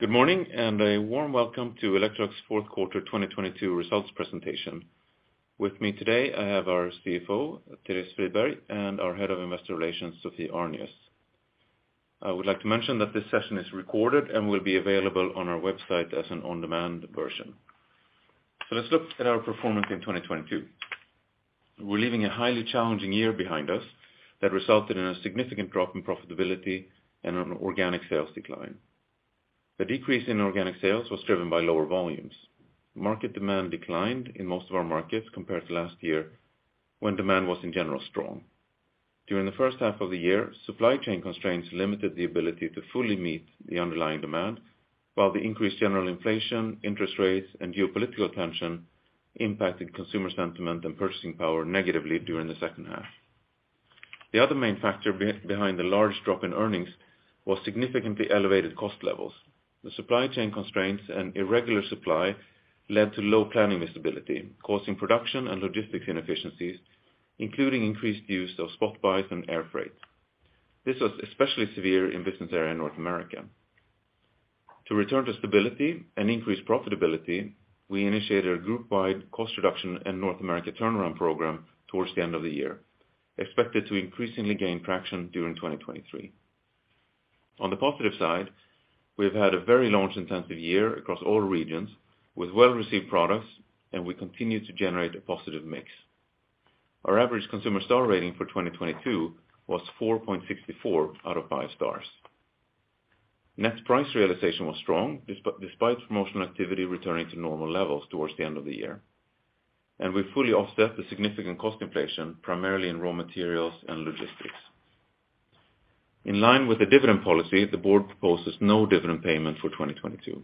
Good morning and a warm welcome to Electrolux fourth quarter 2022 results presentation. With me today, I have our CFO, Therese Friberg, and our Head of Investor Relations, Sophie Arnius. I would like to mention that this session is recorded and will be available on our website as an on-demand version. So let's look at our performance in 2022. We're leaving a highly challenging year behind us that resulted in a significant drop in profitability and an organic sales decline. The decrease in organic sales was driven by lower volumes. Market demand declined in most of our markets compared to last year, when demand was in general strong. During the first half of the year, supply chain constraints limited the ability to fully meet the underlying demand, while the increased general inflation, interest rates, and geopolitical tension impacted consumer sentiment and purchasing power negatively during the second half. The other main factor behind the large drop in earnings was significantly elevated cost levels. The supply chain constraints and irregular supply led to low planning visibility, causing production and logistics inefficiencies, including increased use of spot buys and air freight. This was especially severe in business area North America. To return to stability and increase profitability, we initiated a group-wide cost reduction and North America turnaround program towards the end of the year, expected to increasingly gain traction during 2023. On the positive side, we've had a very launch-intensive year across all regions with well-received products, and we continue to generate a positive mix. Our average consumer star rating for 2022 was 4.64 out of 5 stars. Net price realization was strong despite promotional activity returning to normal levels towards the end of the year. And we fully offset the significant cost inflation, primarily in raw materials and logistics. In line with the dividend policy, the board proposes no dividend payment for 2022.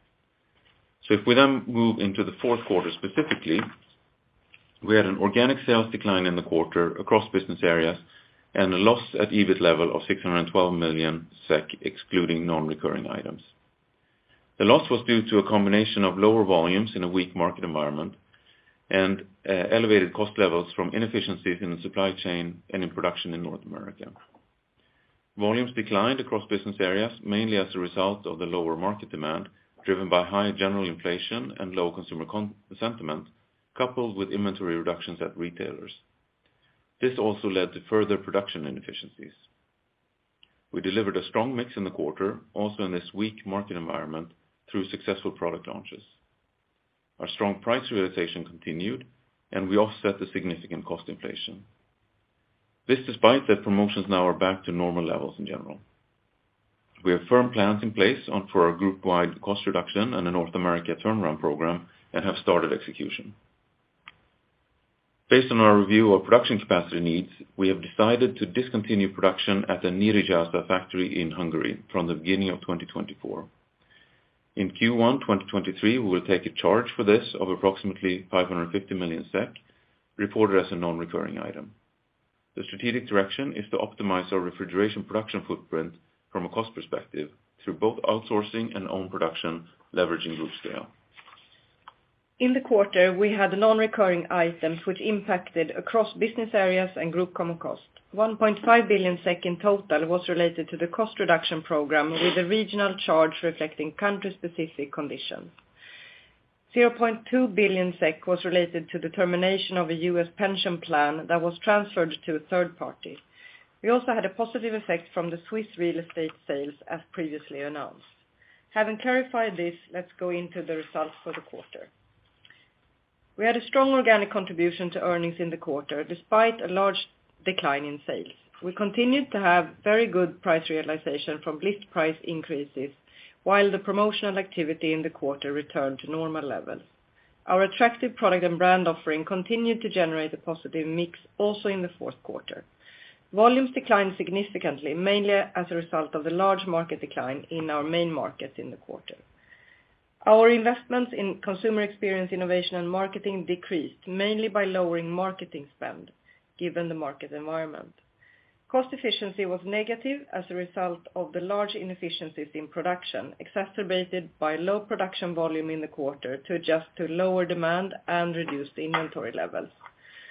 So if we then move into the fourth quarter specifically, we had an organic sales decline in the quarter across business areas and a loss at EBIT level of 612 million SEK, excluding non-recurring items. The loss was due to a combination of lower volumes in a weak market environment and elevated cost levels from inefficiencies in the supply chain and in production in North America. Volumes declined across business areas, mainly as a result of the lower market demand, driven by high general inflation and low consumer sentiment, coupled with inventory reductions at retailers. This also led to further production inefficiencies. We delivered a strong mix in the quarter, also in this weak market environment, through successful product launches. Our strong price realization continued, and we offset the significant cost inflation. This despite that promotions now are back to normal levels in general. We have firm plans in place for our group-wide cost reduction and a North America turnaround program and have started execution. Based on our review of production capacity needs, we have decided to discontinue production at the Nyíregyháza factory in Hungary from the beginning of 2024. In Q1 2023, we will take a charge for this of approximately 550 million SEK, reported as a non-recurring item. The strategic direction is to optimize our refrigeration production footprint from a cost perspective through both outsourcing and own production, leveraging group scale. In the quarter, we had non-recurring items which impacted across business areas and group common cost. 1.5 billion SEK in total was related to the cost reduction program with a regional charge reflecting country-specific conditions. 0.2 billion SEK was related to the termination of a U.S. pension plan that was transferred to a third party. We also had a positive effect from the Swiss real estate sales as previously announced. Having clarified this, let's go into the results for the quarter. We had a strong organic contribution to earnings in the quarter, despite a large decline in sales. We continued to have very good price realization from list price increases, while the promotional activity in the quarter returned to normal levels. Our attractive product and brand offering continued to generate a positive mix also in the fourth quarter. Volumes declined significantly, mainly as a result of the large market decline in our main markets in the quarter. Our investments in consumer experience, innovation, and marketing decreased, mainly by lowering marketing spend, given the market environment. Cost efficiency was negative as a result of the large inefficiencies in production, exacerbated by low production volume in the quarter to adjust to lower demand and reduce the inventory levels.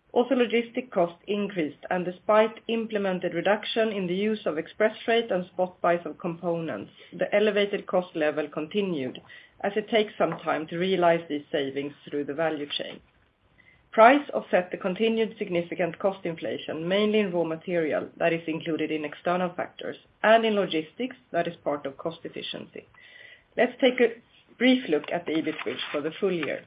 Also, logistic costs increased, and despite implemented reduction in the use of express freight and spot buys of components, the elevated cost level continued, as it takes some time to realize these savings through the value chain. Price offset the continued significant cost inflation, mainly in raw material that is included in external factors, and in logistics that is part of cost efficiency. Let's take a brief look at the EBIT bridge for the full year.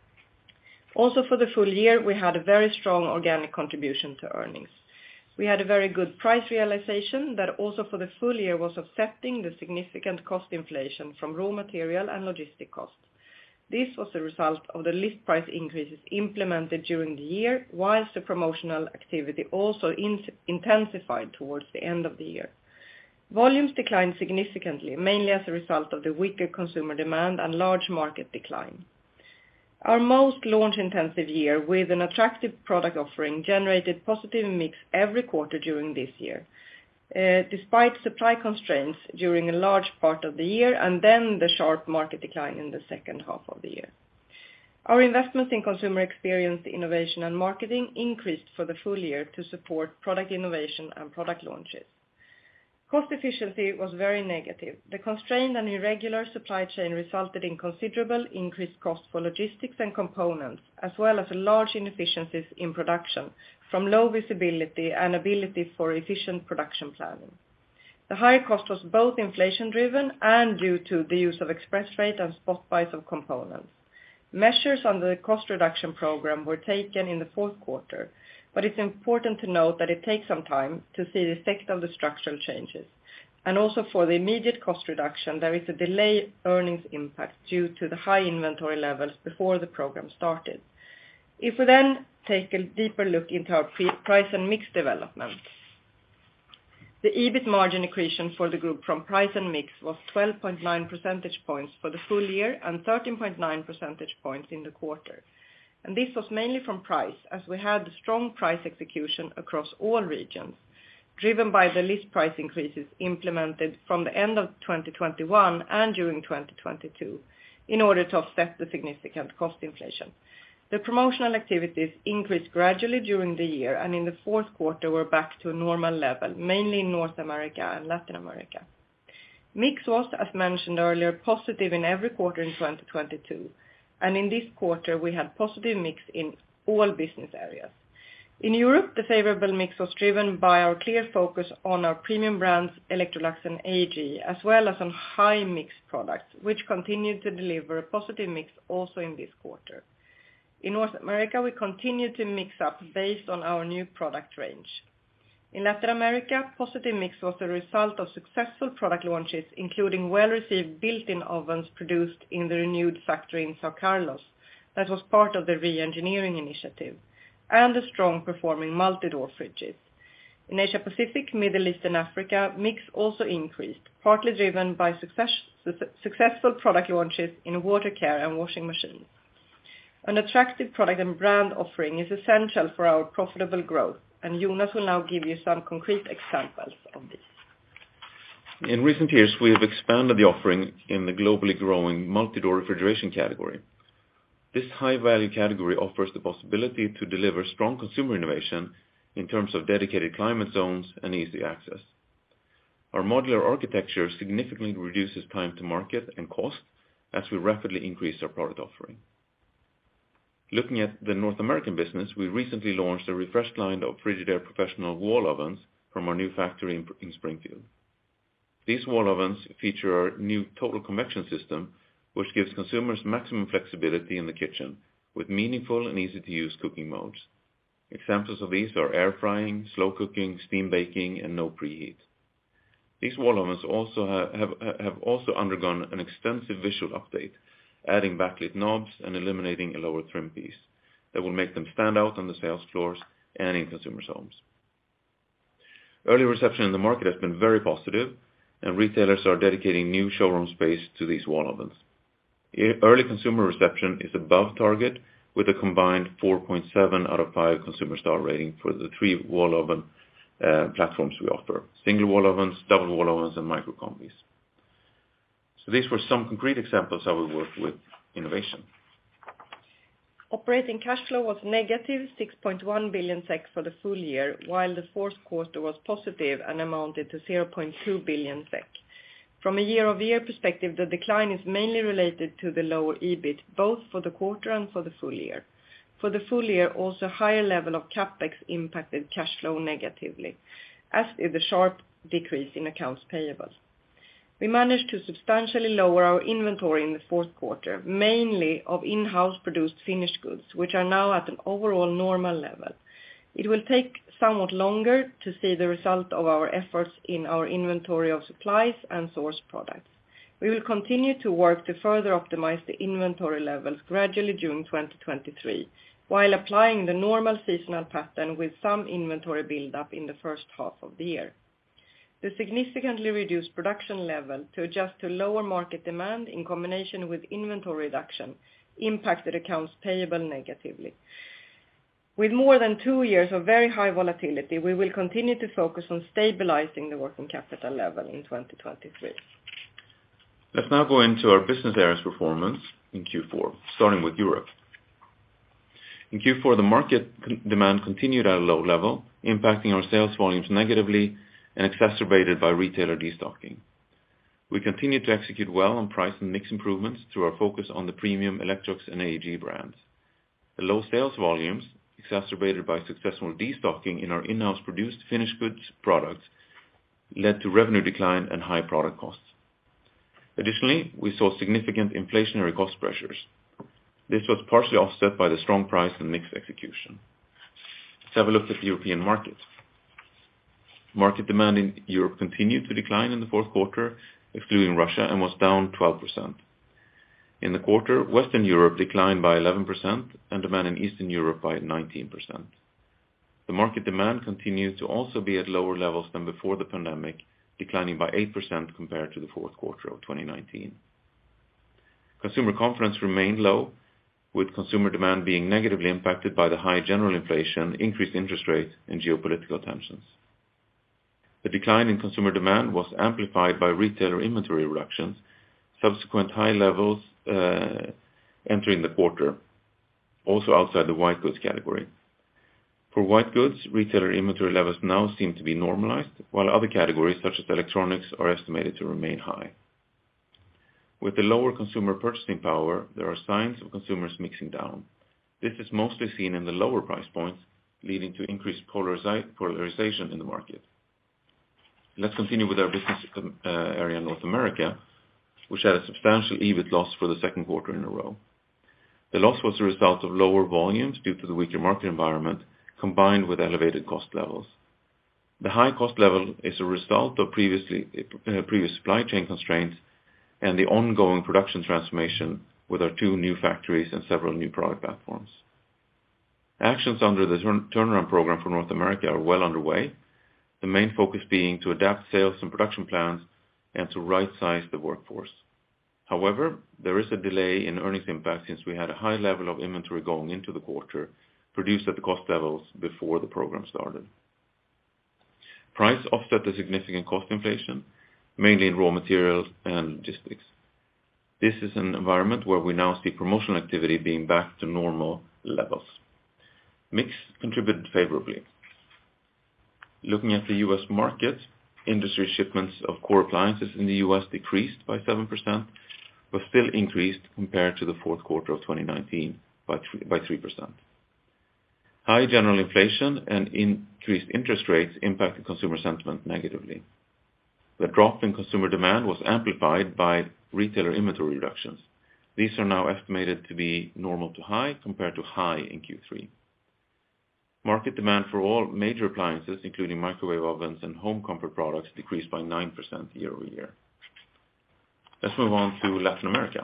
Also for the full year, we had a very strong organic contribution to earnings. We had a very good price realization that also for the full year was offsetting the significant cost inflation from raw material and logistic costs. This was a result of the list price increases implemented during the year, whilst the promotional activity also intensified towards the end of the year. Volumes declined significantly, mainly as a result of the weaker consumer demand and large market decline. Our most launch-intensive year with an attractive product offering generated positive mix every quarter during this year, despite supply constraints during a large part of the year and then the sharp market decline in the second half of the year. Our investments in consumer experience, innovation and marketing increased for the full year to support product innovation and product launches. Cost efficiency was very negative. The constrained and irregular supply chain resulted in considerable increased cost for logistics and components, as well as large inefficiencies in production from low visibility and ability for efficient production planning. The higher cost was both inflation-driven and due to the use of express freight and spot buys of components. Measures under the cost reduction program were taken in the fourth quarter, but it's important to note that it takes some time to see the effect of the structural changes. And also for the immediate cost reduction, there is a delayed earnings impact due to the high inventory levels before the program started. If we then take a deeper look into our price and mix development, the EBIT margin accretion for the group from price and mix was 12.9 percentage points for the full year and 13.9 percentage points in the quarter. And this was mainly from price, as we had strong price execution across all regions, driven by the list price increases implemented from the end of 2021 and during 2022, in order to offset the significant cost inflation. The promotional activities increased gradually during the year, and in the fourth quarter were back to a normal level, mainly in North America and Latin America. Mix was, as mentioned earlier, positive in every quarter in 2022. And in this quarter we had positive mix in all business areas. In Europe, the favorable mix was driven by our clear focus on our premium brands Electrolux and AEG, as well as on high mix products, which continued to deliver a positive mix also in this quarter. In North America, we continued to mix up based on our new product range. In Latin America, positive mix was a result of successful product launches, including well-received built-in ovens produced in the renewed factory in São Carlos, that was part of the re-engineering initiative, and the strong performing multi-door fridges. In Asia Pacific, Middle East and Africa, mix also increased, partly driven by successful product launches in water care and washing machines. An attractive product and brand offering is essential for our profitable growth, and Jonas will now give you some concrete examples of this. In recent years, we have expanded the offering in the globally growing multi-door refrigeration category. This high-value category offers the possibility to deliver strong consumer innovation in terms of dedicated climate zones and easy access. Our modular architecture significantly reduces time to market and cost as we rapidly increase our product offering. Looking at the North American business, we recently launched a refreshed line of Frigidaire Professional wall ovens from our new factory in Springfield. These wall ovens feature our new total convection system, which gives consumers maximum flexibility in the kitchen with meaningful and easy-to-use cooking modes. Examples of these are air frying, slow cooking, steam baking, and no preheat. These wall ovens have also undergone an extensive visual update, adding backlit knobs and eliminating a lower trim piece that will make them stand out on the sales floors and in consumers' homes. Early reception in the market has been very positive, and retailers are dedicating new showroom space to these wall ovens. Early consumer reception is above target, with a combined 4.7 out of 5 consumer star rating for the 3 wall oven platforms we offer: single wall ovens, double wall ovens, and micro combis. So these were some concrete examples how we work with innovation. Operating cash flow was negative 6.1 billion SEK for the full year, while the fourth quarter was positive and amounted to 0.2 billion SEK. From a year-over-year perspective, the decline is mainly related to the lower EBIT, both for the quarter and for the full year. For the full year, also higher level of capex impacted cash flow negatively, as did the sharp decrease in accounts payable. We managed to substantially lower our inventory in the fourth quarter, mainly of in-house produced finished goods, which are now at an overall normal level. It will take somewhat longer to see the result of our efforts in our inventory of supplies and source products. We will continue to work to further optimize the inventory levels gradually during 2023, while applying the normal seasonal pattern with some inventory buildup in the first half of the year. The significantly reduced production level to adjust to lower market demand in combination with inventory reduction impacted accounts payable negatively. With more than 2 years of very high volatility, we will continue to focus on stabilizing the working capital level in 2023. Let's now go into our business areas performance in Q4, starting with Europe. In Q4, the market demand continued at a low level, impacting our sales volumes negatively and exacerbated by retailer destocking. We continued to execute well on price and mix improvements through our focus on the premium Electrolux and AEG brands. The low sales volumes, exacerbated by successful destocking in our in-house produced finished goods products, led to revenue decline and high product costs. Additionally, we saw significant inflationary cost pressures. This was partially offset by the strong price and mix execution. Let's have a look at the European market. Market demand in Europe continued to decline in the fourth quarter, excluding Russia, and was down 12%. In the quarter, Western Europe declined by 11% and demand in Eastern Europe by 19%. The market demand continued to also be at lower levels than before the pandemic, declining by 8% compared to the fourth quarter of 2019. Consumer confidence remained low, with consumer demand being negatively impacted by the high general inflation, increased interest rates, and geopolitical tensions. The decline in consumer demand was amplified by retailer inventory reductions, subsequent high levels entering the quarter, also outside the white goods category. For white goods, retailer inventory levels now seem to be normalized, while other categories such as electronics are estimated to remain high. With the lower consumer purchasing power, there are signs of consumers mixing down. This is mostly seen in the lower price points, leading to increased polarization in the market. Let's continue with our business area in North America, which had a substantial EBIT loss for the second quarter in a row. The loss was a result of lower volumes due to the weaker market environment, combined with elevated cost levels. The high cost level is a result of previous supply chain constraints and the ongoing production transformation with our 2 new factories and several new product platforms. Actions under the turnaround program for North America are well underway, the main focus being to adapt sales and production plans and to right-size the workforce. However, there is a delay in earnings impact since we had a high level of inventory going into the quarter, produced at the cost levels before the program started. Price offset the significant cost inflation, mainly in raw materials and logistics. This is an environment where we now see promotional activity being back to normal levels. Mix contributed favorably. Looking at the U.S. market, industry shipments of core appliances in the U.S. decreased by 7%, but still increased compared to the fourth quarter of 2019 by 3%. High general inflation and increased interest rates impacted consumer sentiment negatively. The drop in consumer demand was amplified by retailer inventory reductions. These are now estimated to be normal to high compared to high in Q3. Market demand for all major appliances, including microwave ovens and home comfort products, decreased by 9% year-over-year. Let's move on to Latin America.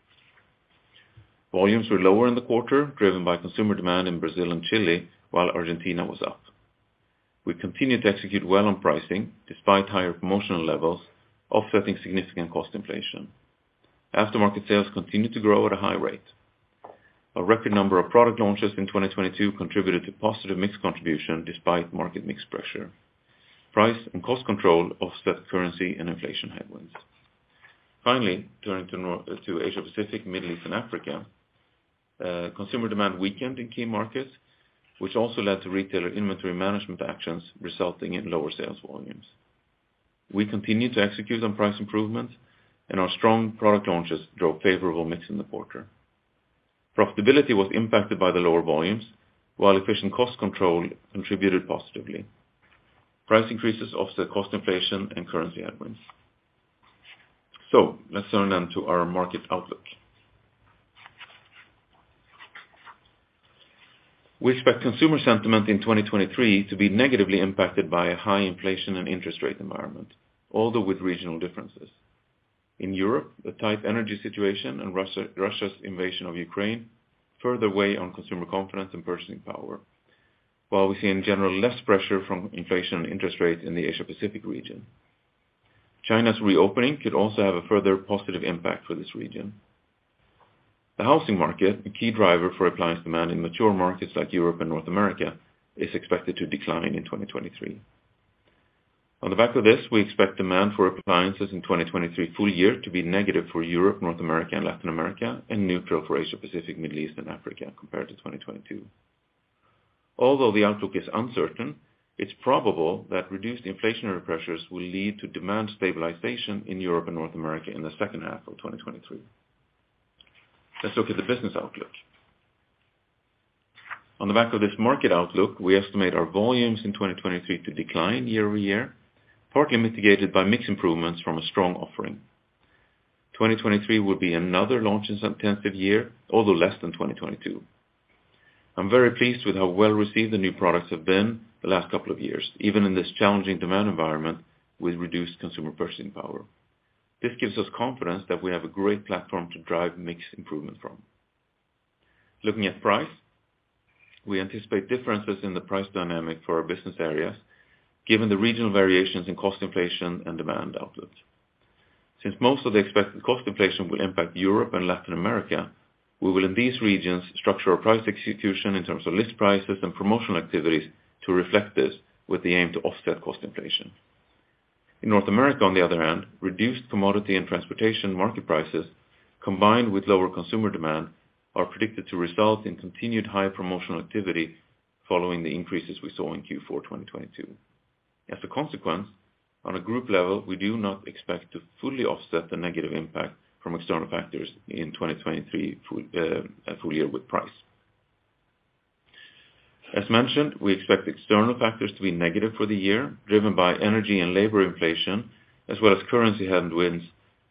Volumes were lower in the quarter, driven by consumer demand in Brazil and Chile, while Argentina was up. We continued to execute well on pricing, despite higher promotional levels, offsetting significant cost inflation. Aftermarket sales continued to grow at a high rate. A record number of product launches in 2022 contributed to positive mix contribution despite market mix pressure. Price and cost control offset currency and inflation headwinds. Finally, turning to Asia Pacific, Middle East and Africa, Consumer demand weakened in key markets, which also led to retailer inventory management actions, resulting in lower sales volumes. We continued to execute on price improvements, and our strong product launches drove favorable mix in the quarter. Profitability was impacted by the lower volumes, while efficient cost control contributed positively. Price increases offset cost inflation and currency headwinds. So let's turn then to our market outlook. We expect consumer sentiment in 2023 to be negatively impacted by a high inflation and interest rate environment, although with regional differences. In Europe, the tight energy situation and Russia's invasion of Ukraine further weigh on consumer confidence and purchasing power, while we see in general less pressure from inflation and interest rates in the Asia-Pacific region. China's reopening could also have a further positive impact for this region. The housing market, a key driver for appliance demand in mature markets like Europe and North America, is expected to decline in 2023. On the back of this, we expect demand for appliances in 2023 full year to be negative for Europe, North America, and Latin America, and neutral for Asia-Pacific, Middle East, and Africa compared to 2022. Although the outlook is uncertain, it's probable that reduced inflationary pressures will lead to demand stabilization in Europe and North America in the second half of 2023. Let's look at the business outlook. On the back of this market outlook, we estimate our volumes in 2023 to decline year-over-year, partly mitigated by mix improvements from a strong offering. 2023 will be another launch-intensive year, although less than 2022. I'm very pleased with how well received the new products have been the last couple of years, even in this challenging demand environment with reduced consumer purchasing power. This gives us confidence that we have a great platform to drive mix improvement from. Looking at price, we anticipate differences in the price dynamic for our business areas, given the regional variations in cost inflation and demand outlook. Since most of the expected cost inflation will impact Europe and Latin America, we will in these regions structure our price execution in terms of list prices and promotional activities to reflect this with the aim to offset cost inflation. In North America, on the other hand, reduced commodity and transportation market prices, combined with lower consumer demand, are predicted to result in continued high promotional activity following the increases we saw in Q4 2022. As a consequence, on a group level, we do not expect to fully offset the negative impact from external factors in 2023 full year with price. As mentioned, we expect external factors to be negative for the year, driven by energy and labor inflation, as well as currency headwinds,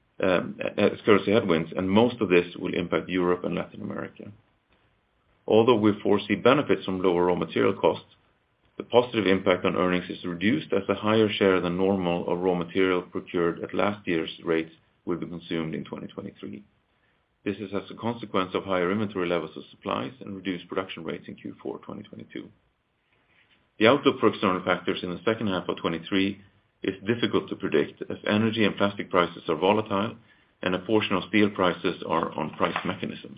and most of this will impact Europe and Latin America. Although we foresee benefits from lower raw material costs, the positive impact on earnings is reduced as a higher share than normal of raw material procured at last year's rates will be consumed in 2023. This is as a consequence of higher inventory levels of supplies and reduced production rates in Q4 2022. The outlook for external factors in the second half of 2023 is difficult to predict, as energy and plastic prices are volatile and a portion of steel prices are on price mechanisms.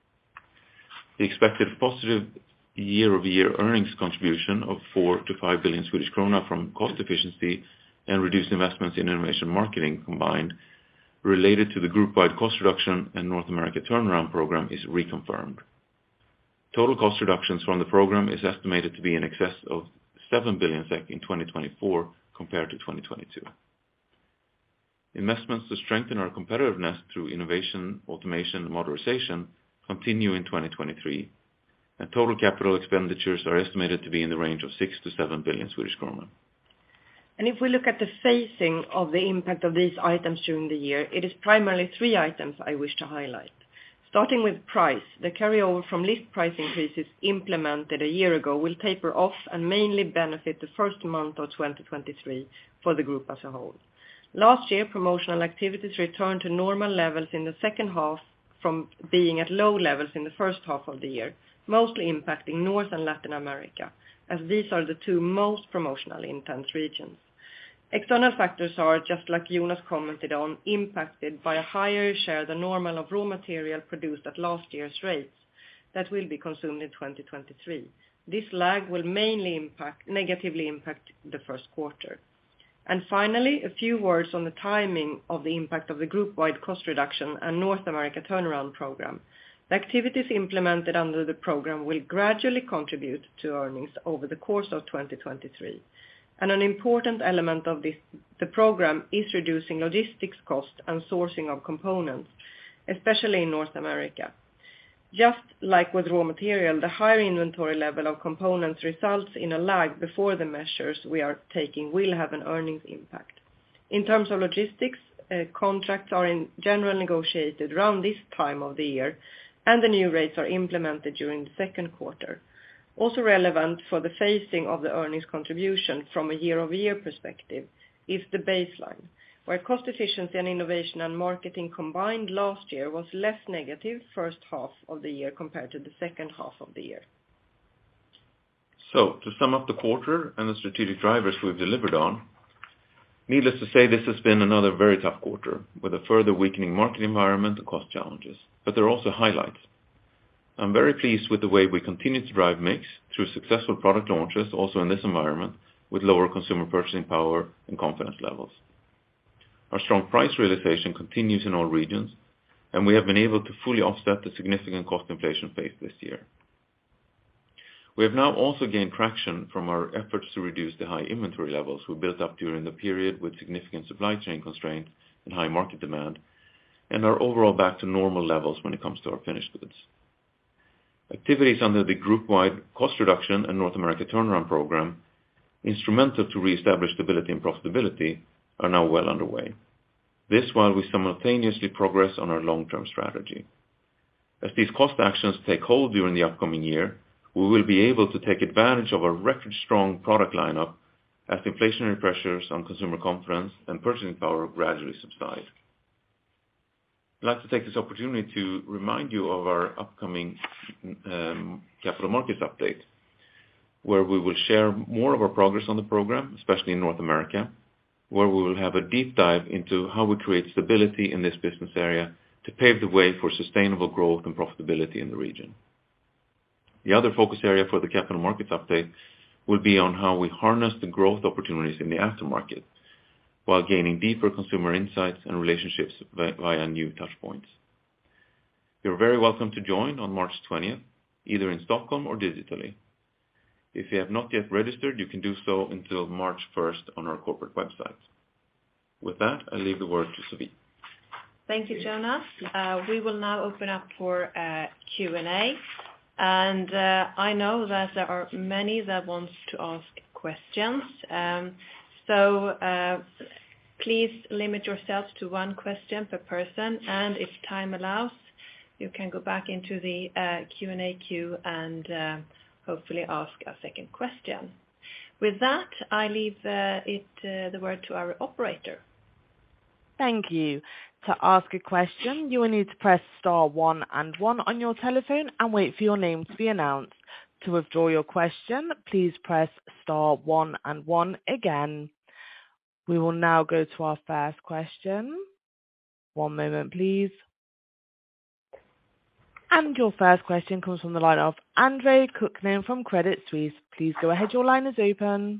The expected positive year-over-year earnings contribution of 4 to 5 billion Swedish krona from cost efficiency and reduced investments in innovation marketing combined, related to the group-wide cost reduction and North America turnaround program, is reconfirmed. Total cost reductions from the program is estimated to be in excess of 7 billion SEK in 2024 compared to 2022. Investments to strengthen our competitiveness through innovation, automation, and modernization continue in 2023, and total capital expenditures are estimated to be in the range of 6 to 7 billion Swedish kronor. And if we look at the phasing of the impact of these items during the year, it is primarily 3 items I wish to highlight. Starting with price, the carryover from list price increases implemented a year ago will taper off and mainly benefit the first month of 2023 for the group as a whole. Last year, promotional activities returned to normal levels in the second half from being at low levels in the first half of the year, mostly impacting North and Latin America, as these are the 2 most promotionally intense regions. External factors are, just like Jonas commented on, impacted by a higher share than normal of raw material produced at last year's rates that will be consumed in 2023. This lag will mainly negatively impact the first quarter. And finally, a few words on the timing of the impact of the group-wide cost reduction and North America turnaround program. The activities implemented under the program will gradually contribute to earnings over the course of 2023. And an important element of the program is reducing logistics cost and sourcing of components, especially in North America. Just like with raw material, the higher inventory level of components results in a lag before the measures we are taking will have an earnings impact. In terms of logistics, contracts are in general negotiated around this time of the year, and the new rates are implemented during the second quarter. Also relevant for the phasing of the earnings contribution from a year-over-year perspective is the baseline, where cost efficiency and innovation and marketing combined last year was less negative first half of the year compared to the second half of the year. So, to sum up the quarter and the strategic drivers we've delivered on, needless to say, this has been another very tough quarter, with a further weakening market environment and cost challenges. But there are also highlights. I'm very pleased with the way we continue to drive mix through successful product launches, also in this environment, with lower consumer purchasing power and confidence levels. Our strong price realization continues in all regions, and we have been able to fully offset the significant cost inflation faced this year. We have now also gained traction from our efforts to reduce the high inventory levels we built up during the period with significant supply chain constraints and high market demand, and are overall back to normal levels when it comes to our finished goods. Activities under the group-wide cost reduction and North America turnaround program, instrumental to re-establish stability and profitability, are now well underway. This while we simultaneously progress on our long-term strategy. As these cost actions take hold during the upcoming year, we will be able to take advantage of our record-strong product lineup as inflationary pressures on consumer confidence and purchasing power gradually subside. I'd like to take this opportunity to remind you of our upcoming capital markets update, where we will share more of our progress on the program, especially in North America, where we will have a deep dive into how we create stability in this business area to pave the way for sustainable growth and profitability in the region. The other focus area for the capital markets update will be on how we harness the growth opportunities in the aftermarket, while gaining deeper consumer insights and relationships via new touchpoints. You're very welcome to join on March 20th, either in Stockholm or digitally. If you have not yet registered, you can do so until March 1st on our corporate website. With that, I leave the word to Sophie. Thank you, Jonas. We will now open up for Q&A. And I know that there are many that want to ask questions. So please limit yourselves to one question per person. And if time allows, you can go back into the Q&A queue and hopefully ask a second question. With that, I leave the word to our operator. Thank you. To ask a question, you will need to press star 1 and 1 on your telephone and wait for your name to be announced. To withdraw your question, please press star 1 and 1 again. We will now go to our first question. One moment, please. And your first question comes from the line of Andre Kukhnin from Credit Suisse. Please go ahead. Your line is open.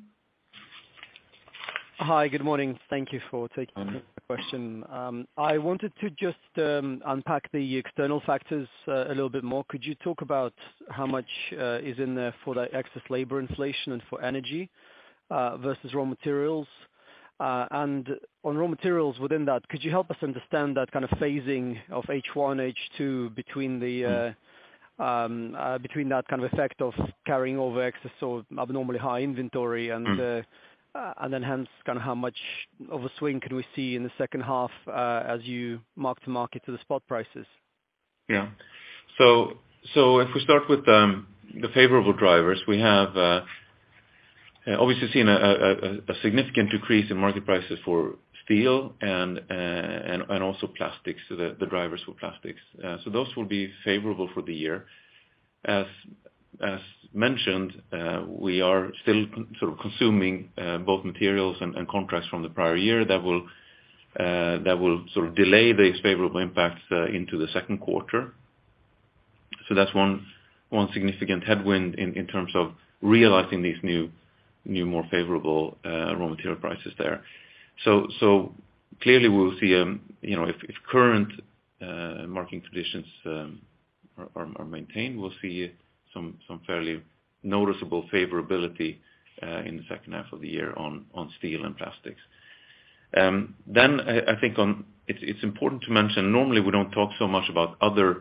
Hi, good morning. Thank you for taking the question. I wanted to just unpack the external factors a little bit more. Could you talk about how much is in there for the excess labor inflation and for energy versus raw materials? And on raw materials within that, could you help us understand that kind of phasing of H1, H2 between the between that kind of effect of carrying over excess or abnormally high inventory and then hence kind of how much of a swing can we see in the second half as you mark to market to the spot prices? Yeah. So if we start with the favorable drivers, we have obviously seen a significant decrease in market prices for steel and also plastics, so the drivers for plastics. So those will be favorable for the year. As mentioned, we are still sort of consuming both materials and contracts from the prior year that will sort of delay these favorable impacts into the second quarter. So that's one significant headwind in terms of realizing these new more favorable raw material prices there. So clearly we will see if current market conditions maintained, we'll see some fairly noticeable favorability in the second half of the year on steel and plastics. Then I think it's important to mention, normally we don't talk so much about other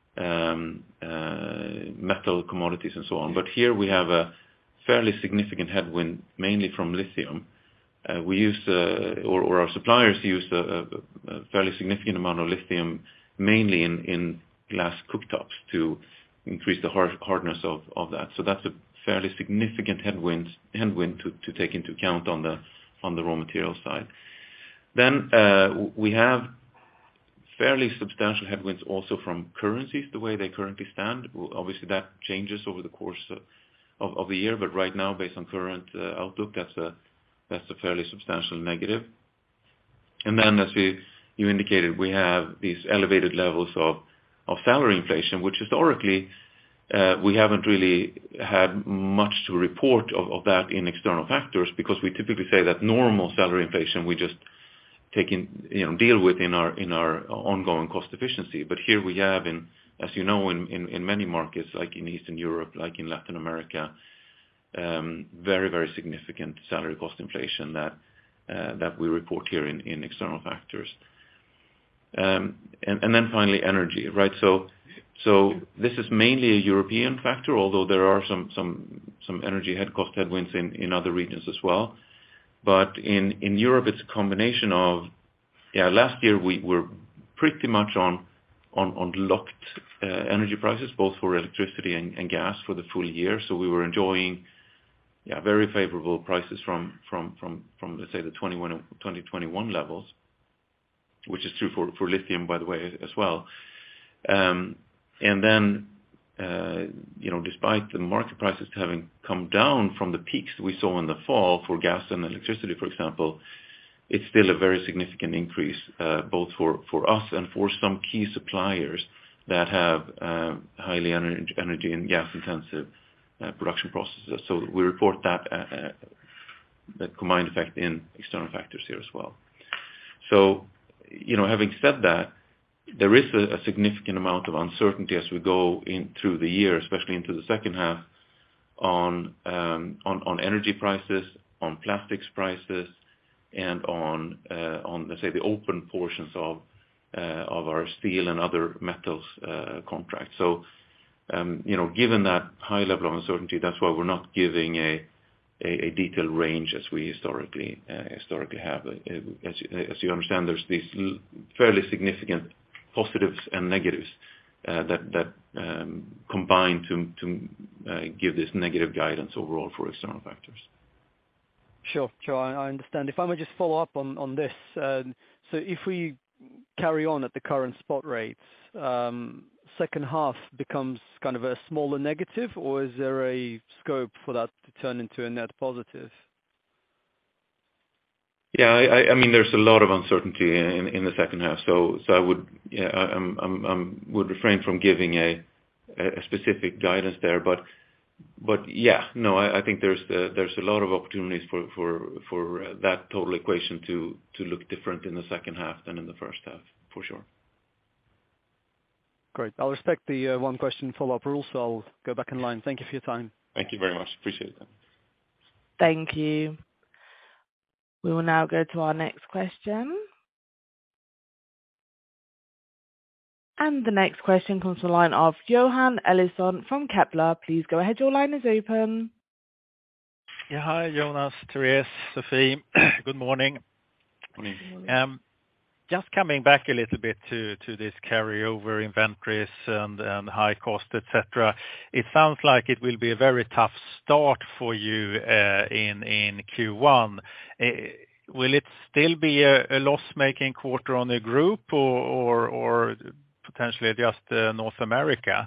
metal commodities and so on, but here we have a fairly significant headwind, mainly from lithium. We use, or our suppliers use a fairly significant amount of lithium, mainly in glass cooktops to increase the hardness of that. So that's a fairly significant headwind to take into account on the raw material side. Then we have fairly substantial headwinds also from currencies, the way they currently stand. Obviously that changes over the course of the year, but right now, based on current outlook, that's a fairly substantial negative. And then, as you indicated, we have these elevated levels of salary inflation, which historically we haven't really had much to report of that in external factors, because we typically say that normal salary inflation we just deal with in our ongoing cost efficiency. But here we have, as you know, in many markets, like in Eastern Europe, like in Latin America, very, very significant salary cost inflation that we report here in external factors. And then finally energy, right? So this is mainly a European factor, although there are some energy cost headwinds in other regions as well. But in Europe, it's a combination of, last year we were pretty much on locked energy prices, both for electricity and gas for the full year. So we were enjoying very favorable prices from let's say the 2021 levels, which is true for lithium, by the way, as well. And then despite the market prices having come down from the peaks we saw in the fall for gas and electricity, for example, it's still a very significant increase, both for us and for some key suppliers that have highly energy and gas intensive production processes. So we report that combined effect in external factors here as well. So, having said that, there is a significant amount of uncertainty as we go in through the year, especially into the second half, on energy prices, on plastics prices, and on let's say the open portions of our steel and other metals contracts. So, given that high level of uncertainty, that's why we're not giving a detailed range as we historically have. As you understand, there's these fairly significant positives and negatives that combine to give this negative guidance overall for external factors. Sure, I understand. If I may just follow up on this. So if we carry on at the current spot rates, second half becomes kind of a smaller negative, or is there a scope for that to turn into a net positive? Yeah, I mean, there's a lot of uncertainty in the second half, so I would would refrain from giving a specific guidance there, but I think there's a lot of opportunities for that total equation to look different in the second half than in the first half, for sure. Great. I'll respect the one question follow-up rule, so I'll go back in line. Thank you for your time. Thank you very much. Appreciate that. Thank you. We will now go to our next question. And the next question comes from the line of Johan Eliasson from Kepler. Please go ahead. Your line is open. Yeah, hi, Jonas, Therese, Sophie. Good morning. Morning. Just coming back a little bit to this carryover inventories and high cost, etc. It sounds like it will be a very tough start for you in Q1. Will it still be a loss-making quarter on the group, or potentially just North America?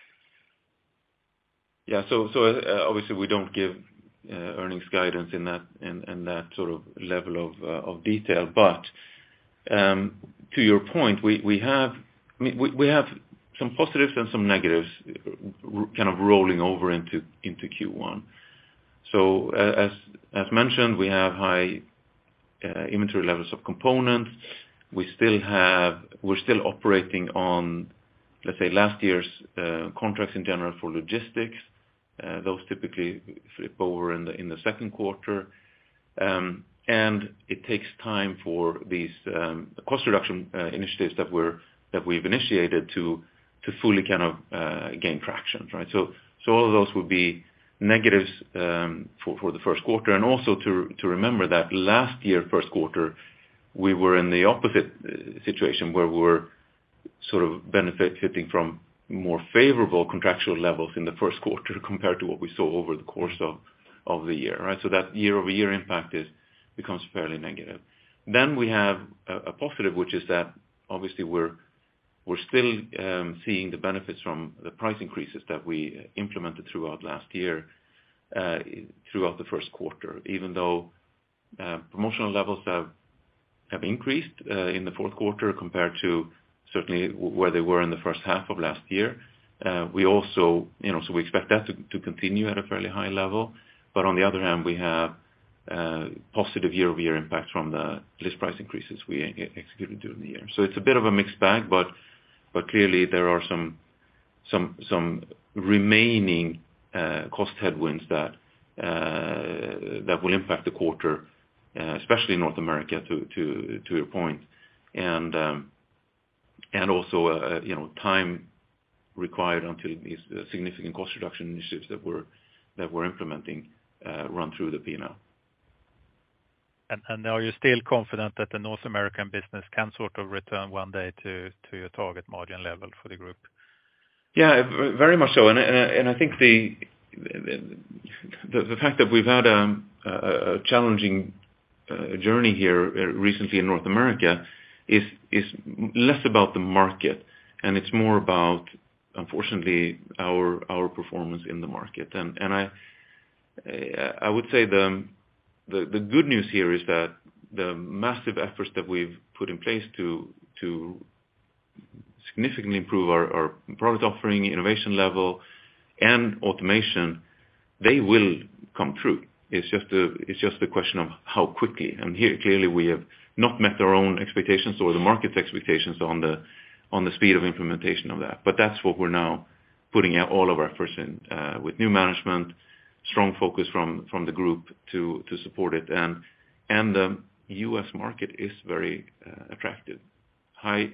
Yeah, so obviously we don't give earnings guidance in that sort of level of detail, but to your point, we have some positives and some negatives kind of rolling over into Q1. So as mentioned, we have high inventory levels of components. We're still operating on, let's say, last year's contracts in general for logistics. Those typically flip over in the second quarter. And it takes time for these cost reduction initiatives that we've initiated to fully kind of gain traction, right? So all of those would be negatives for the first quarter. And also to remember that last year, first quarter, we were in the opposite situation where we were sort of benefiting from more favorable contractual levels in the first quarter compared to what we saw over the course of the year, right? So that year-over-year impact becomes fairly negative. Then we have a positive, which is that obviously we're still seeing the benefits from the price increases that we implemented throughout last year, throughout the first quarter, even though promotional levels have increased in the fourth quarter compared to certainly where they were in the first half of last year. We also, so we expect that to continue at a fairly high level. But on the other hand, we have positive year-over-year impact from the list price increases we executed during the year. So it's a bit of a mixed bag, but clearly there are some remaining cost headwinds that will impact the quarter, especially in North America, to your point, and also time required until these significant cost reduction initiatives that we're implementing run through the P&L. And are you still confident that the North American business can sort of return one day to your target margin level for the group? Yeah, very much so. And I think the fact that we've had a challenging journey here recently in North America is less about the market, and it's more about, unfortunately, our performance in the market. And I would say the good news here is that the massive efforts that we've put in place to significantly improve our product offering, innovation level, and automation, they will come through. It's just a question of how quickly. And here, clearly, we have not met our own expectations or the market's expectations on the speed of implementation of that. But that's what we're now putting out all of our efforts in, with new management, strong focus from the group to support it. And the U.S. market is very attractive. High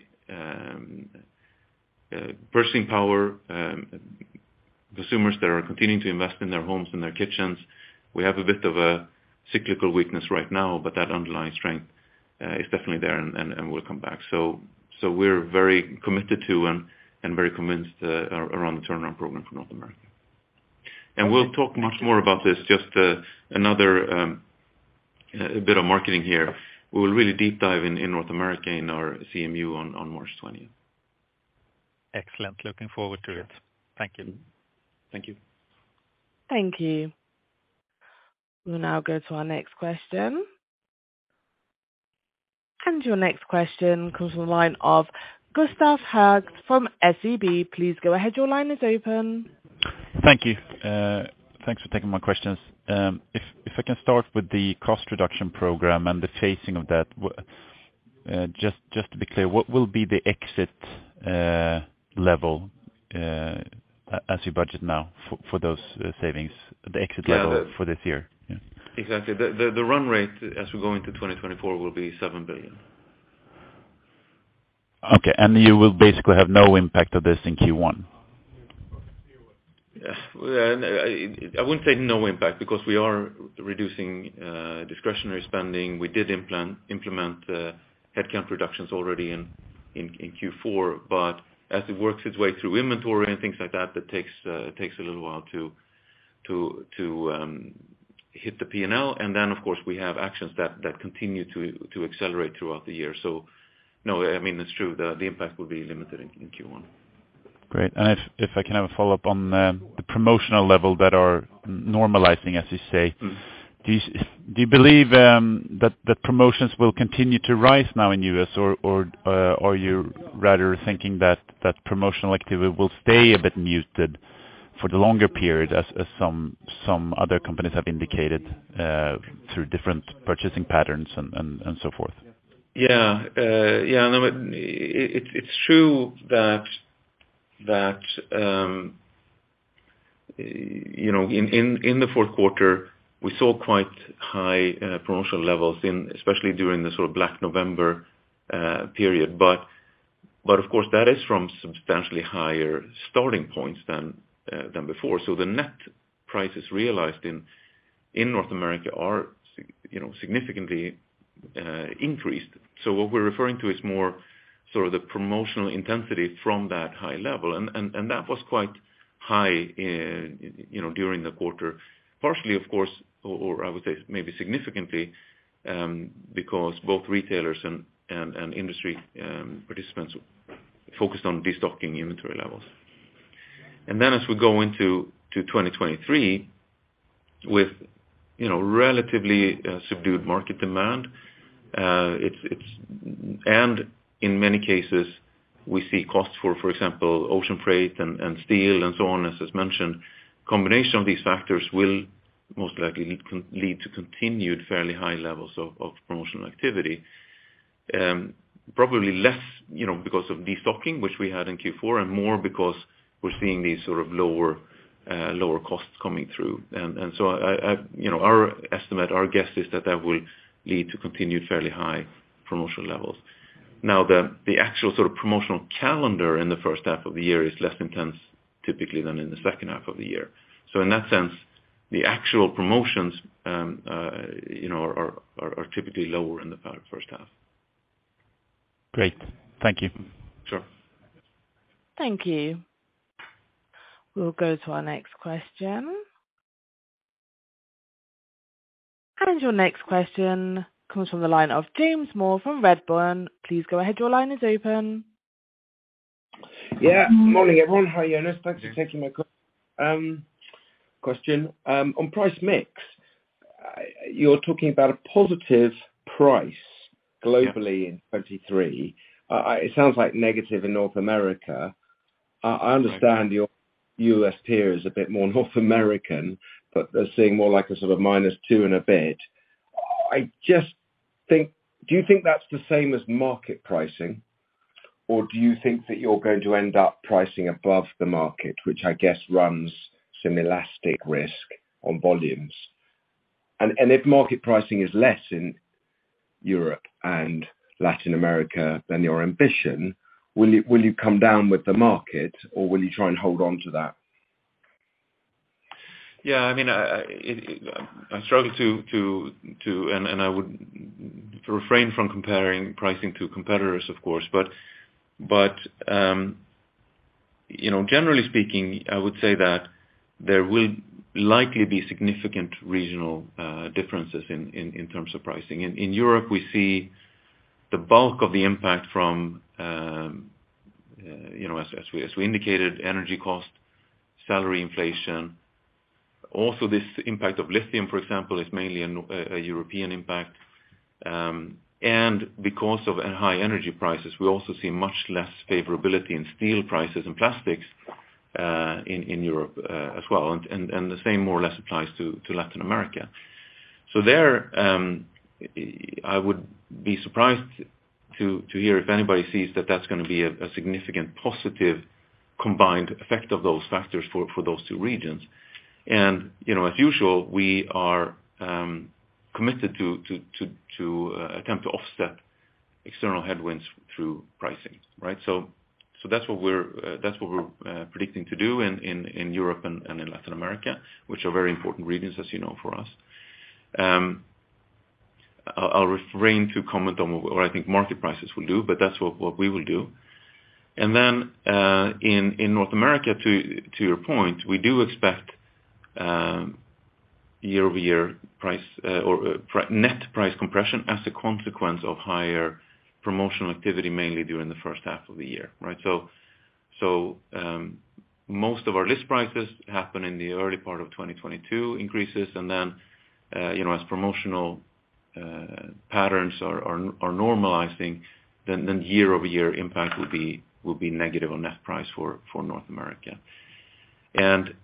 purchasing power, consumers that are continuing to invest in their homes and their kitchens. We have a bit of a cyclical weakness right now, but that underlying strength is definitely there and will come back. So we're very committed to and very convinced around the turnaround program for North America. And we'll talk much more about this, just another bit of marketing here. We will really deep dive in North America in our CMU on March 20th. Excellent. Looking forward to it. Thank you. Thank you. Thank you. We'll now go to our next question. And your next question comes from the line of Gustav Hagéus from SEB. Please go ahead. Your line is open. Thank you. Thanks for taking my questions. If I can start with the cost reduction program and the phasing of that, just to be clear, what will be the exit level as you budget now for those savings, the exit level for this year? Yeah. Exactly. The run rate as we go into 2024 will be 7 billion. Okay, and you will basically have no impact of this in Q1? I wouldn't say no impact, because we are reducing discretionary spending. We did implement headcount reductions already in Q4, but as it works its way through inventory and things like that, that takes a little while to hit the P&L. And then, of course, we have actions that continue to accelerate throughout the year. So, no, I mean, it's true, the impact will be limited in Q1. Great. And if I can have a follow-up on the promotional level that are normalizing, as you say, do you believe that promotions will continue to rise now in U.S., or are you rather thinking that promotional activity will stay a bit muted for the longer period, as some other companies have indicated through different purchasing patterns and so forth? Yeah. No, it's true that that in the fourth quarter we saw quite high promotional levels especially during the sort of Black November period, but of course that is from substantially higher starting points than before. So the net prices realized in North America are significantly increased. So what we're referring to is more sort of the promotional intensity from that high level, and that was quite high during the quarter, partially of course, or I would say maybe significantly, because both retailers and industry participants focused on destocking inventory levels. And then as we go into 2023 with relatively subdued market demand, and in many cases we see costs for example ocean freight and steel and so on, as mentioned. Combination of these factors will most likely lead to continued fairly high levels of promotional activity. Probably less, because of destocking, which we had in Q4, and more because we're seeing these sort of lower costs coming through. And so our estimate, our guess is that will lead to continued fairly high promotional levels. Now the actual sort of promotional calendar in the first half of the year is less intense typically than in the second half of the year. So in that sense, the actual promotions are typically lower in the first half. Great. Thank you. Sure. Thank you. We'll go to our next question. And your next question comes from the line of James Moore from Redburn. Please go ahead. Your line is open. Yeah. Morning, everyone. Hi, Jonas. Thanks for taking my question. On price mix, you're talking about a positive price globally in 23. It sounds like negative in North America. I understand your US peer is a bit more North American, but they're seeing more like a sort of -2 and a bit. I just think, do you think that's the same as market pricing? Or do you think that you're going to end up pricing above the market, which I guess runs some elastic risk on volumes? And if market pricing is less in Europe and Latin America than your ambition, will you come down with the market, or will you try and hold on to that? Yeah, I mean, I struggle to and I would refrain from comparing pricing to competitors, of course, but generally speaking, I would say that there will likely be significant regional differences in terms of pricing. In Europe, we see the bulk of the impact from as we indicated, energy cost, salary inflation. Also, this impact of lithium, for example, is mainly a European impact. And because of high energy prices, we also see much less favorability in steel prices and plastics in Europe as well. And the same more or less applies to Latin America. So there, I would be surprised to hear if anybody sees that that's going to be a significant positive combined effect of those factors for those two regions. And, as usual, we are committed to attempt to offset external headwinds through pricing, right? So that's what we're predicting to do in Europe and in Latin America, which are very important regions, as you know, for us. I'll refrain to comment on what I think market prices will do, but that's what we will do. And then in North America, to your point, we do expect year-over-year price net price compression as a consequence of higher promotional activity, mainly during the first half of the year, right? So most of our list prices happen in the early part of 2022 increases, and then as promotional patterns are normalizing, then year-over-year impact will be negative on net price for North America. And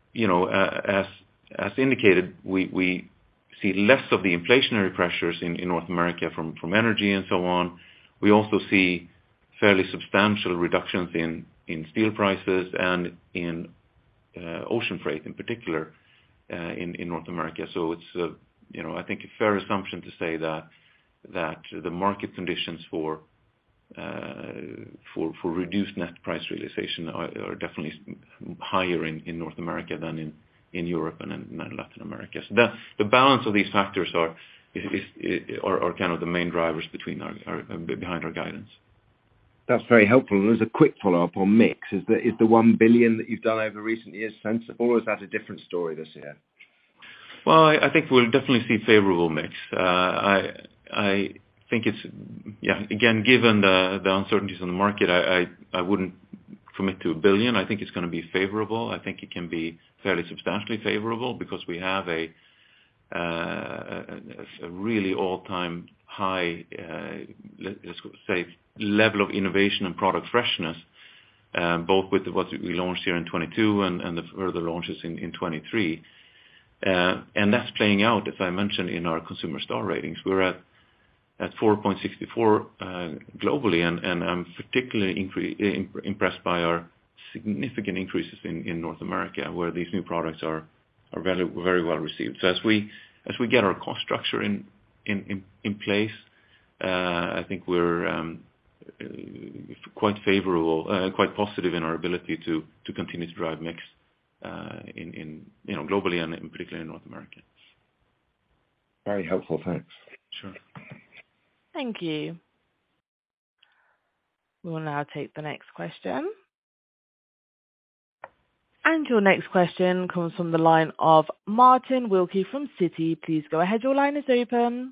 as indicated, we see less of the inflationary pressures in North America from energy and so on. We also see fairly substantial reductions steel prices and in ocean freight in particular in North America. So it's I think a fair assumption to say that the market conditions for reduced net price realization are definitely higher in North America than in Europe and in Latin America. So the balance of these factors are kind of the main drivers behind our guidance. That's very helpful. And as a quick follow-up on mix, is the 1 billion that you've done over recent years sensible, or is that a different story this year? Well, I think we'll definitely see favorable mix. I think it's, again, given the uncertainties in the market, I wouldn't commit to 1 billion. I think it's going to be favorable. I think it can be fairly substantially favorable because we have a really all-time high, let's say, level of innovation and product freshness, both with what we launched here in 22 and the further launches in 23. And that's playing out, as I mentioned, in our consumer star ratings. We're at 4.64 globally, and I'm particularly impressed by our significant increases in North America, where these new products are very, very well received. So as we get our cost structure in place, I think we're quite favorable, quite positive in our ability to continue to drive mix in globally and in particular in North America. Very helpful. Thanks. Sure. Thank you. We will now take the next question. And your next question comes from the line of Martin Wilkie from Citi. Please go ahead. Your line is open.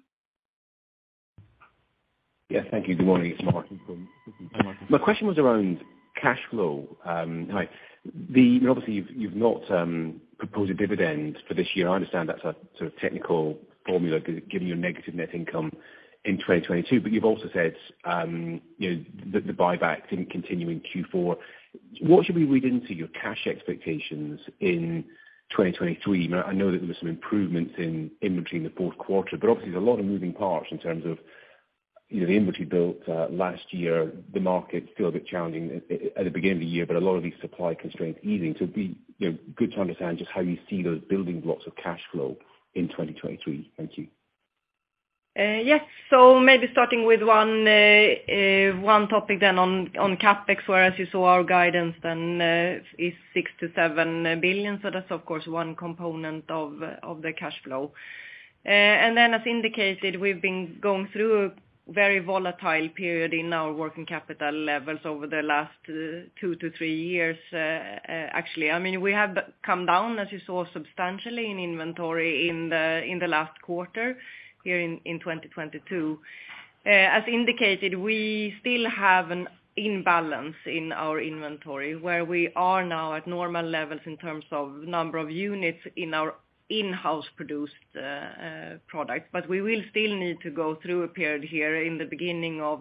Yes, thank you. Good morning. It's Martin from Citi. Hi, Martin. My question was around cash flow. Hi. Obviously, you've not proposed a dividend for this year. I understand that's a sort of technical formula giving you a negative net income in 2022, but you've also said that the buyback didn't continue in Q4. What should we read into your cash expectations in 2023? I know that there were some improvements in inventory in the fourth quarter, but obviously there's a lot of moving parts in terms of the inventory built last year, the market still a bit challenging at the beginning of the year, but a lot of these supply constraints easing. So it'd be good to understand just how you see those building blocks of cash flow in 2023. Thank you. Yes. So maybe starting with one topic then on CapEx, where, as you saw, our guidance then is 6 to 7 billion. So that's of course one component of the cash flow. And then as indicated, we've been going through a very volatile period in our working capital levels over the last 2 to 3 years. Actually, I mean, we have come down, as you saw, substantially in inventory in the last quarter here in 2022. As indicated, we still have an imbalance in our inventory, where we are now at normal levels in terms of number of units in our in-house produced products. But we will still need to go through a period here in the beginning of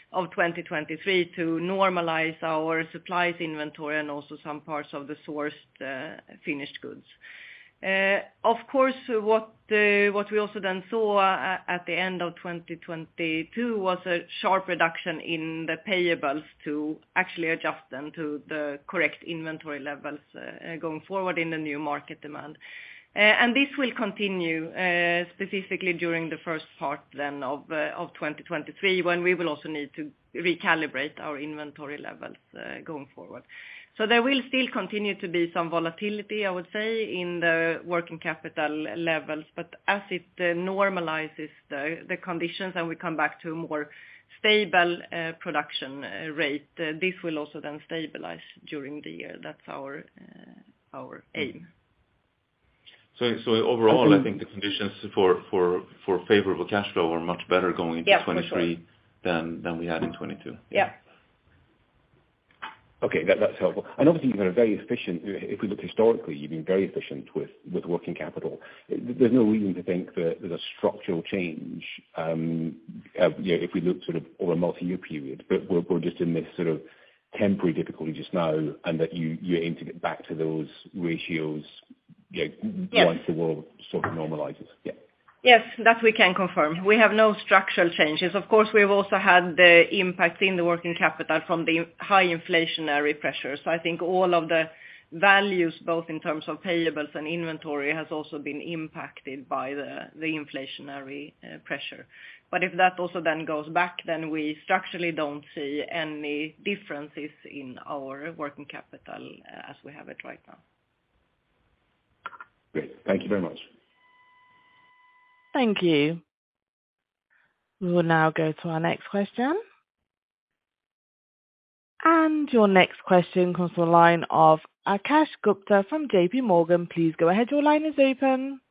2023 to normalize our supplies inventory and also some parts of the sourced finished goods. Of course, what we also then saw at the end of 2022 was a sharp reduction in the payables to actually adjust them to the correct inventory levels going forward in the new market demand. And this will continue specifically during the first part then of 2023, when we will also need to recalibrate our inventory levels going forward. So there will still continue to be some volatility, I would say, in the working capital levels, but as it normalizes the conditions and we come back to a more stable production rate, this will also then stabilize during the year. That's our aim. So overall, I think the conditions for favorable cash flow are much better going into 23 than we had in 22. Yeah. Okay, that's helpful. And obviously, you've been very efficient. If we look historically, you've been very efficient with working capital. There's no reason to think that there's a structural change, if we look sort of over a multi-year period, but we're just in this sort of temporary difficulty just now, and that you aim to get back to those ratios once the world sort of normalizes. Yeah. Yes, that we can confirm. We have no structural changes. Of course, we've also had the impact in the working capital from the high inflationary pressures. I think all of the values, both in terms of payables and inventory, has also been impacted by the inflationary pressure. But if that also then goes back, then we structurally don't see any differences in our working capital as we have it right now. Great. Thank you very much. Thank you. We will now go to our next question. And your next question comes from the line of Akash Gupta from JP Morgan. Please go ahead. Your line is open.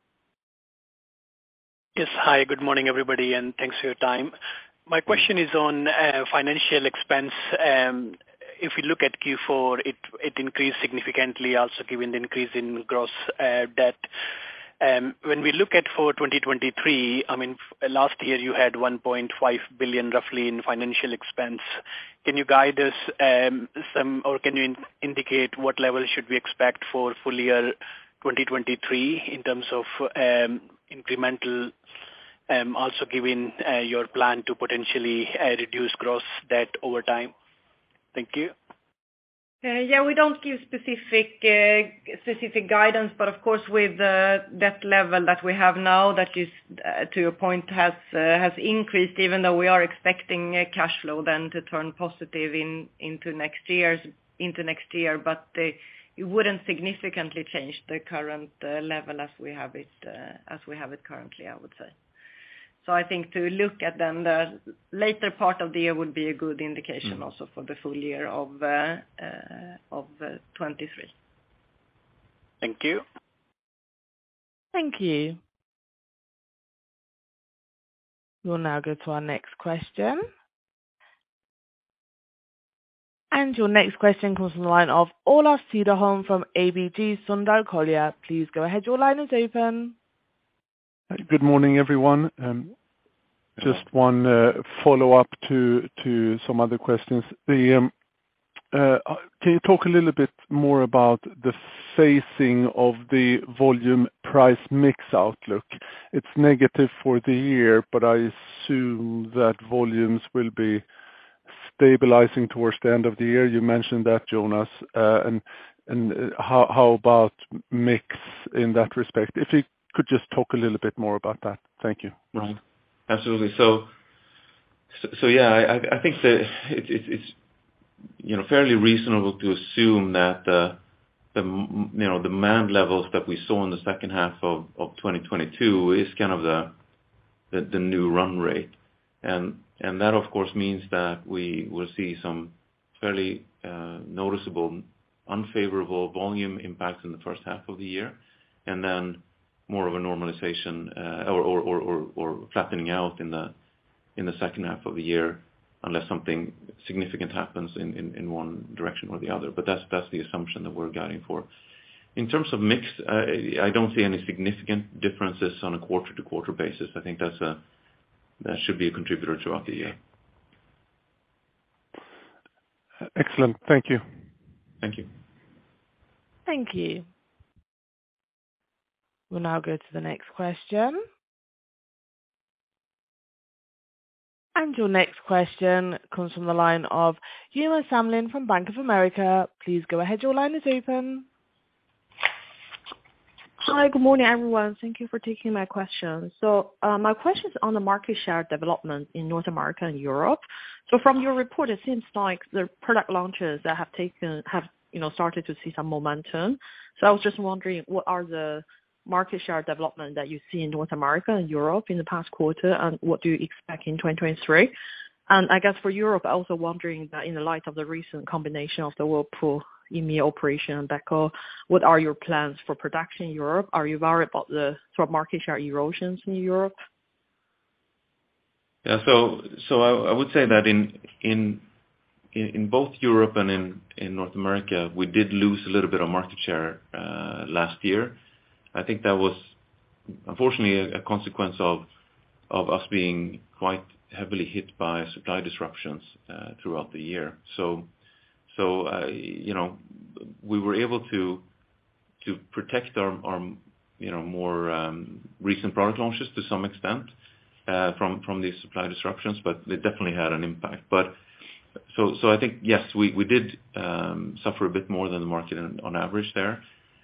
Yes. Hi, good morning, everybody, and thanks for your time. My question is on financial expense. If we look at Q4, it increased significantly, also given the increase in gross debt. When we look at for 2023, I mean, last year you had 1.5 billion roughly in financial expense. Can you guide us or can you indicate what level should we expect for full year 2023 in terms of incremental, also given your plan to potentially reduce gross debt over time? Thank you. Yeah, we don't give specific guidance, but of course with the debt level that we have now, that is, to your point, has increased, even though we are expecting cash flow then to turn positive into next year. But it wouldn't significantly change the current level as we have it currently, I would say. So I think to look at then the later part of the year would be a good indication also for the full year of 23. Thank you. Thank you. We'll now go to our next question. And your next question comes from the line of Olof Cederholm from ABG Sundal Collier. Please go ahead. Your line is open. Good morning, everyone. Just one follow-up to some other questions. Can you talk a little bit more about the phasing of the volume price mix outlook? It's negative for the year, but I assume that volumes will be stabilizing towards the end of the year. You mentioned that, Jonas. And how about mix in that respect? If you could just talk a little bit more about that. Thank you. Right. Absolutely. So yeah, I think that it's fairly reasonable to assume that the demand levels that we saw in the second half of 2022 is kind of the new run rate, and that of course means that we will see some fairly noticeable unfavorable volume impacts in the first half of the year, and then more of a normalization or flattening out in the second half of the year, unless something significant happens in one direction or the other. But that's the assumption that we're guiding for. In terms of mix, I don't see any significant differences on a quarter-to-quarter basis. I think that should be a contributor throughout the year. Excellent. Thank you. Thank you. Thank you. We'll now go to the next question. And your next question comes from the line of Uma Samlin from Bank of America. Please go ahead. Your line is open. Hi, good morning, everyone. Thank you for taking my question. So my question is on the market share development in North America and Europe. So from your report, it seems like the product launches that have started to see some momentum. So I was just wondering, what are the market share development that you see in North America and Europe in the past quarter, and what do you expect in 2023? And I guess for Europe, I also wondering that in the light of the recent combination of the Whirlpool EMEA operation and Beko, what are your plans for production in Europe? Are you worried about the sort of market share erosions in Europe? Yeah, so I would say that in both Europe and in North America, we did lose a little bit of market share last year. I think that was unfortunately a consequence of us being quite heavily hit by supply disruptions throughout the year. So we were able to protect our more recent product launches to some extent from these supply disruptions, but they definitely had an impact. But so I think, yes, we did suffer a bit more than the market on average there.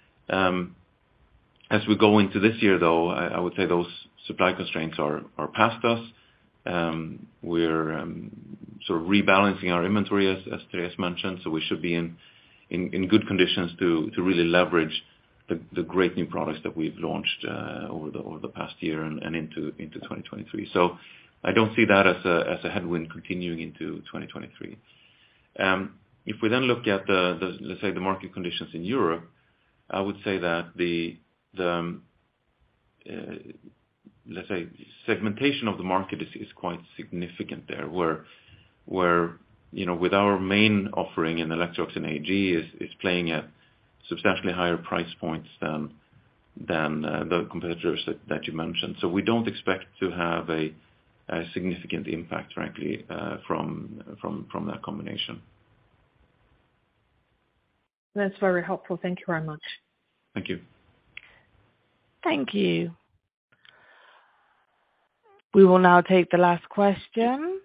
As we go into this year, though, I would say those supply constraints are past us. We're sort of rebalancing our inventory, as Therese mentioned, so we should be in good conditions to really leverage the great new products that we've launched over the past year and into 2023. So I don't see that as a headwind continuing into 2023. If we then look at let's say the market conditions in Europe, I would say that the let's say segmentation of the market is quite significant there, where with our main offering in Electrolux and AEG is playing at substantially higher price points than the competitors that you mentioned. So we don't expect to have a significant impact, frankly, from that combination. That's very helpful. Thank you very much. Thank you. Thank you. We will now take the last question.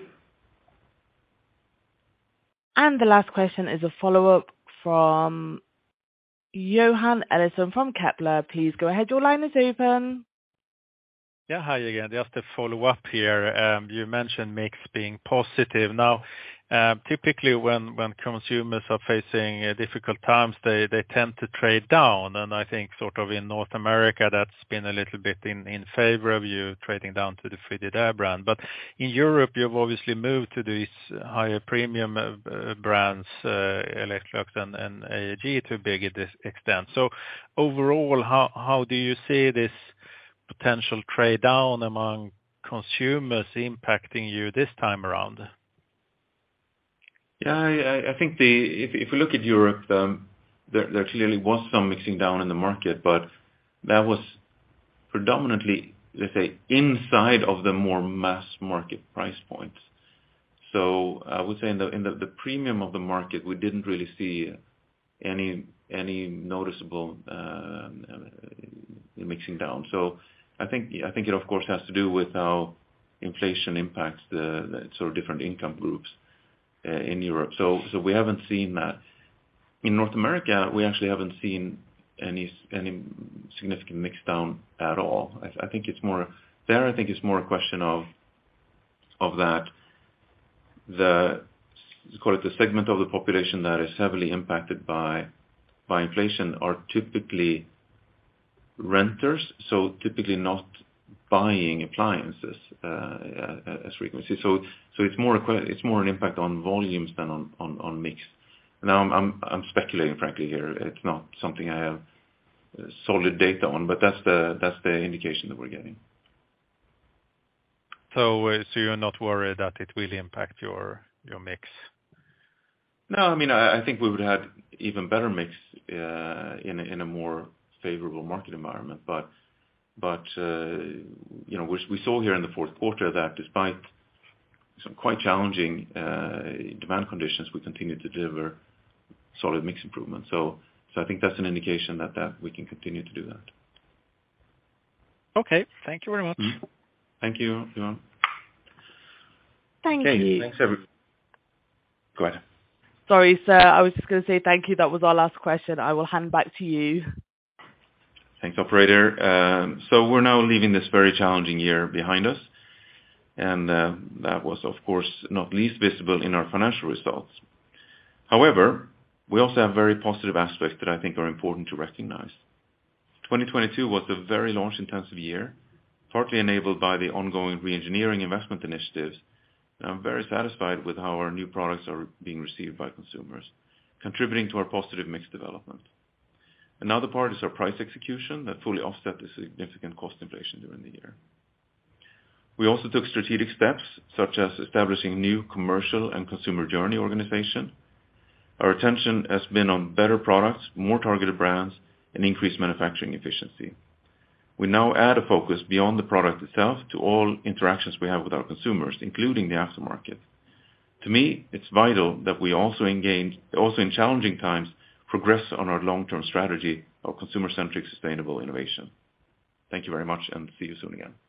And the last question is a follow-up from Johan Eliason from Kepler. Please go ahead. Your line is open. Yeah, hi again. Just to follow up here, you mentioned mix being positive. Now, typically when consumers are facing difficult times, they tend to trade down, and I think sort of in North America that's been a little bit in favor of you trading down to the Frigidaire brand. But in Europe, you've obviously moved to these higher premium brands, Electrolux and AEG to a big extent. So overall, how do you see this potential trade down among consumers impacting you this time around? Yeah, I think if we look at Europe, there clearly was some mixing down in the market, but that was predominantly, let's say, inside of the more mass market price points. So I would say in the premium of the market, we didn't really see any noticeable mixing down. So I think it of course has to do with how inflation impacts the sort of different income groups in Europe. So we haven't seen that. In North America, we actually haven't seen any significant mix down at all. I think it's more a question of that call it the segment of the population that is heavily impacted by inflation are typically renters, so typically not buying appliances as frequently. So it's more an impact on volumes than on mix. Now I'm speculating, frankly, here. It's not something I have solid data on, but that's the indication that we're getting. So you're not worried that it will impact your mix? No, I mean I think we would have had even better mix in a more favorable market environment, but we saw here in the fourth quarter that despite some quite challenging demand conditions, we continued to deliver solid mix improvement. So I think that's an indication that we can continue to do that. Okay, thank you very much. Mm-hmm. Thank you, Johan. Thank you. Thanks everyone. Go ahead. Sorry, sir. I was just going to say thank you. That was our last question. I will hand back to you. Thanks, operator. So we're now leaving this very challenging year behind us, and that was, of course, not least visible in our financial results. However, we also have very positive aspects that I think are important to recognize. 2022 was a very launch-intensive year, partly enabled by the ongoing re-engineering investment initiatives. And I'm very satisfied with how our new products are being received by consumers, contributing to our positive mix development. Another part is our price execution that fully offset the significant cost inflation during the year. We also took strategic steps, such as establishing a new commercial and consumer journey organization. Our attention has been on better products, more targeted brands, and increased manufacturing efficiency. We now add a focus beyond the product itself to all interactions we have with our consumers, including the aftermarket. To me, it's vital that we also in challenging times, progress on our long-term strategy of consumer-centric sustainable innovation. Thank you very much, and see you soon again.